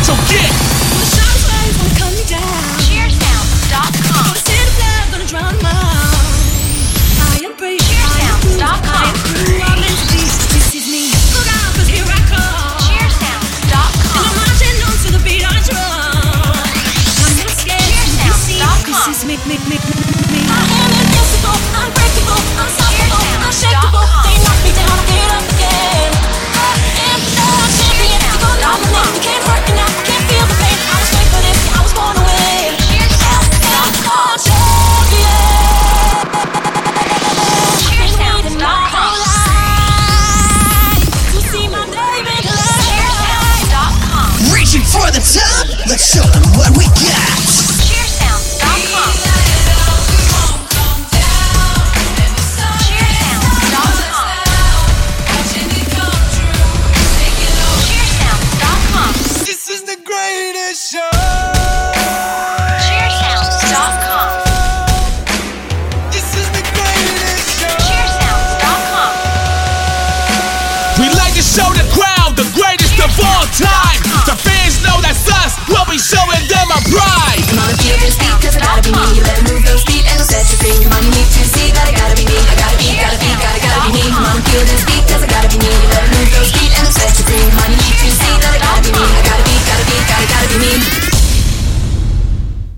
So get Cheersound.com. Cheersound.com. This is me. Look out, 'cause here I come. Cheersound.com. I'm marching on to the beat I drum. I'm not scared. Cheersound.com. This is me. I am invincible, unbreakable, unstoppable, unshakable. They knock me down, I get up again. I am the champion. You gon' dominate. You can't hurt me now. I can't feel the pain. I was made for this. I was born to win. Cheersound.com. Cheersound.com. To see my name in light. Cheersound.com. Reaching for the top, let's show them what we got. Cheersound.com. Cheersound.com. Cheersound.com. this is the greatest show. Cheersound.com. This is the greatest show. Cheersound.com. We like to show the crowd the greatest of all time. The fans know that's us. What we show